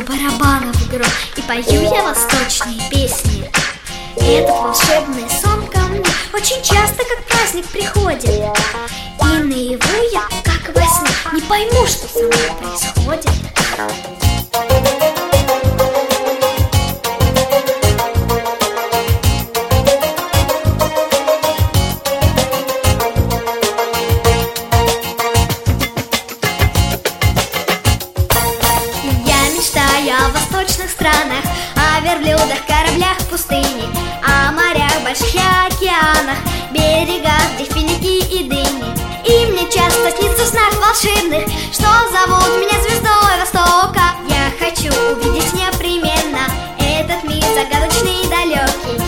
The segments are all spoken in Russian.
барабанов гром, и пою я восточные песни. Этот волшебный сон ко мне очень часто как праздник приходит, и наяву я, как во сне, не пойму, что со мной происходит. О восточных странах, о верблюдах, кораблях в пустыне, о морях, больших океанах, берегах, где финики и дыни. И мне часто снится в снах волшебных, что зовут меня звездой Востока. Я хочу увидеть непременно этот мир загадочный и далекий.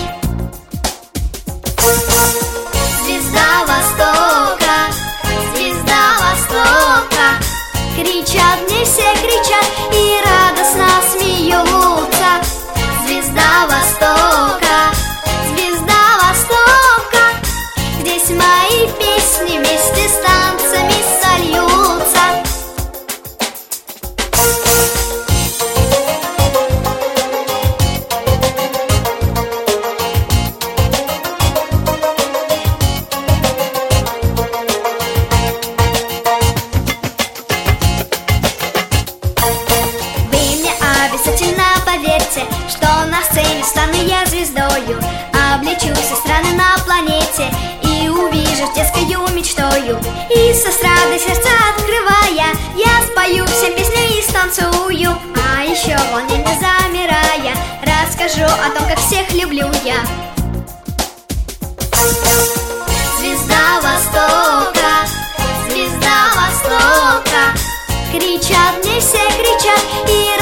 Звезда Востока, звезда Востока, кричат мне все, кричат и радостно смеются. Звезда Востока, звезда Востока, здесь мои песни вместе с танцами сольются. Поверьте, что на сцене стану я звездою, облечу все страны на планете и увижу детскою мечтою. И со эстрады сердца открывая, я спою всем песню и станцую. А еще в волне не замирая, расскажу о том, как всех люблю я. Звезда Востока, звезда Востока, кричат мне все, кричат и